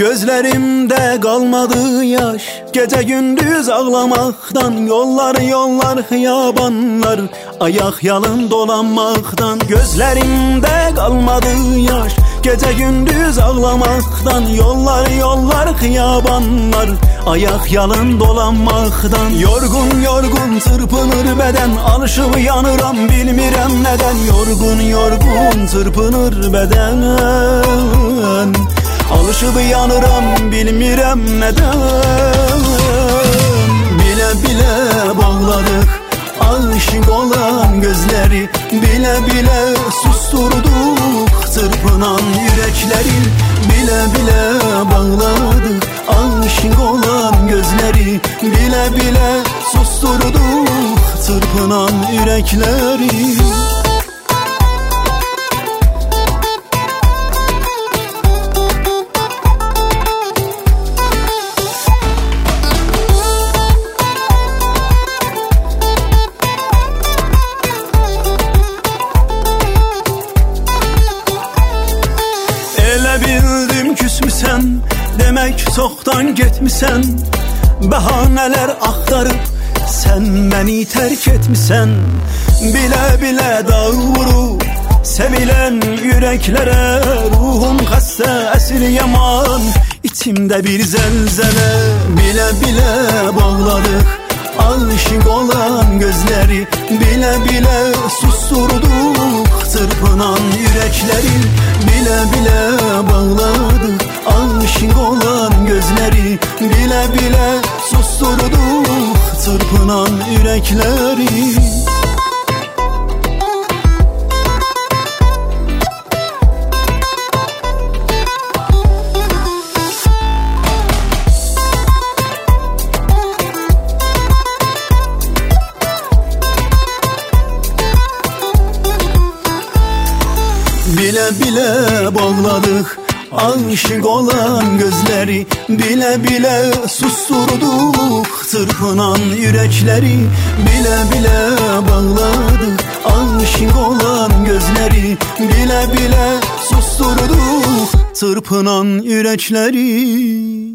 Gözlerimde kalmadı yaş, gece gündüz ağlamaktan. Yollar yollar hıyabanlar, ayak yalın dolanmaktan. Gözlerimde kalmadı yaş, gece gündüz ağlamaktan. Yollar yollar hıyabanlar, ayak yalın dolanmaktan. Yorgun yorgun çırpınır beden, alışıp yanıram bilmirəm neden. Yorgun yorgun çırpınır beden, alışıp yanıram bilmirəm neden. Bile bile bağladık aşık olan gözleri, bile bile susturduk çırpınan yürekleri. Bile bile bağladık aşık olan gözleri, bile bile susturduk çırpınan yürekleri. Bildim küsmüsən, demek çoktan getmisən. Bəhanələr axtarıb sen beni terk etmisən. Bile bile dağ vurub sevilen yüreklere, ruhum xəstə əsir yaman, içimde bir zelzele. Bile bile bağladık aşık olan gözleri, bile bile susturduk çırpınan yürekleri. Bile bile bağladık aşık olan gözleri, bile bile susturduk çırpınan yürekleri. Bile bile bağladık aşık olan gözleri, bile bile susturduk çırpınan yürekleri. Bile bile bağladık aşık olan gözleri, bile bile susturduk çırpınan yürekleri.